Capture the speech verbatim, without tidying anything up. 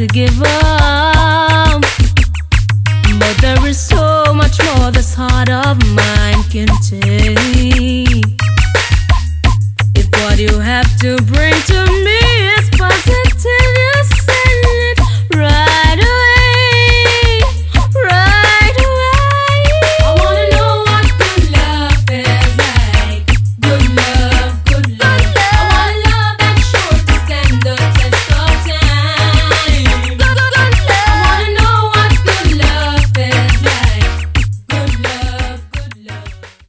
give up, but there is so much more this heart of mine can take.